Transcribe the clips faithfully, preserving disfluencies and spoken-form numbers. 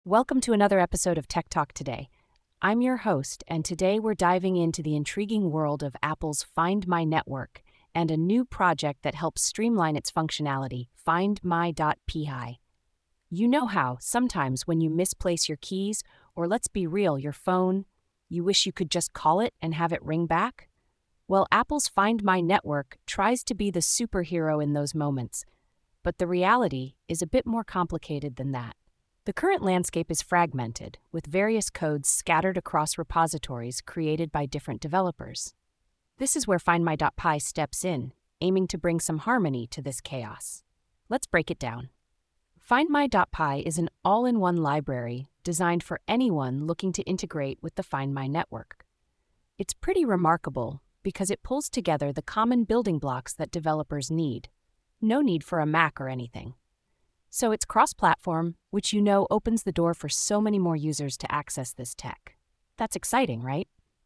Welcome to another episode of Tech Talk Today. I'm your host, and today we're diving into the intriguing world of Apple's Find My network and a new project that helps streamline its functionality, find my dot p i. You know how, sometimes when you misplace your keys, or let's be real, your phone, you wish you could just call it and have it ring back? Well, Apple's Find My network tries to be the superhero in those moments, but the reality is a bit more complicated than that. The current landscape is fragmented, with various codes scattered across repositories created by different developers. This is where find my dot p i steps in, aiming to bring some harmony to this chaos. Let's break it down. find my dot p i is an all-in-one library designed for anyone looking to integrate with the Find My network. It's pretty remarkable because it pulls together the common building blocks that developers need. No need for a Mac or anything. So it's cross-platform, which you know opens the door for so many more users to access this tech. That's exciting, right?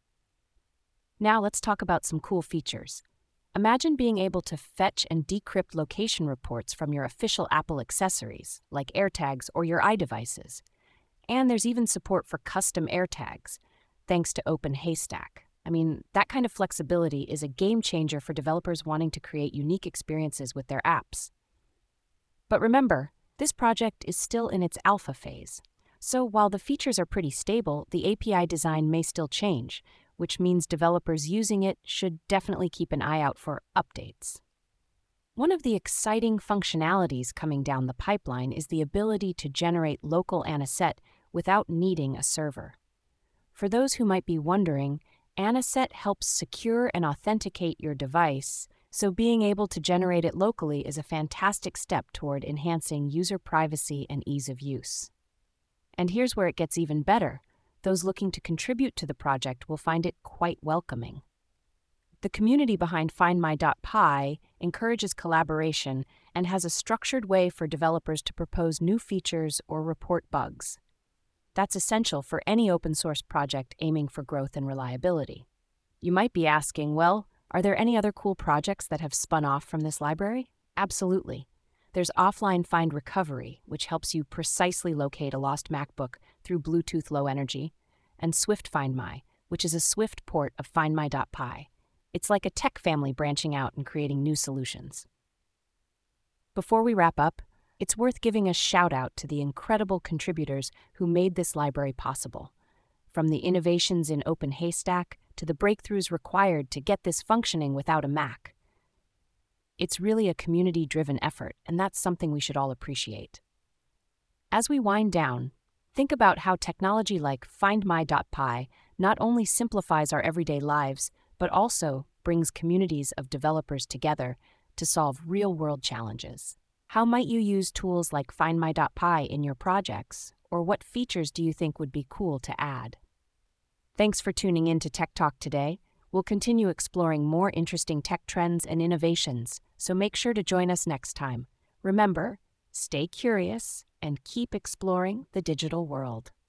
Now let's talk about some cool features. Imagine being able to fetch and decrypt location reports from your official Apple accessories, like AirTags or your iDevices. And there's even support for custom AirTags, thanks to OpenHaystack. I mean, that kind of flexibility is a game changer for developers wanting to create unique experiences with their apps. But remember, this project is still in its alpha phase. So while the features are pretty stable, the A P I design may still change, which means developers using it should definitely keep an eye out for updates. One of the exciting functionalities coming down the pipeline is the ability to generate local Anisette without needing a server. For those who might be wondering, Anisette helps secure and authenticate your device, so being able to generate it locally is a fantastic step toward enhancing user privacy and ease of use. And here's where it gets even better. Those looking to contribute to the project will find it quite welcoming. The community behind find my dot p i encourages collaboration and has a structured way for developers to propose new features or report bugs. That's essential for any open-source project aiming for growth and reliability. You might be asking, well, are there any other cool projects that have spun off from this library? Absolutely. There's Offline Find Recovery, which helps you precisely locate a lost MacBook through Bluetooth Low Energy, and Swift Find My, which is a Swift port of find my dot p i. It's like a tech family branching out and creating new solutions. Before we wrap up, it's worth giving a shout-out to the incredible contributors who made this library possible. From the innovations in OpenHaystack to the breakthroughs required to get this functioning without a Mac. It's really a community-driven effort, and that's something we should all appreciate. As we wind down, think about how technology like find my dot p i not only simplifies our everyday lives, but also brings communities of developers together to solve real-world challenges. How might you use tools like find my dot p i in your projects, or what features do you think would be cool to add? Thanks for tuning in to Tech Talk today. We'll continue exploring more interesting tech trends and innovations, so make sure to join us next time. Remember, stay curious and keep exploring the digital world.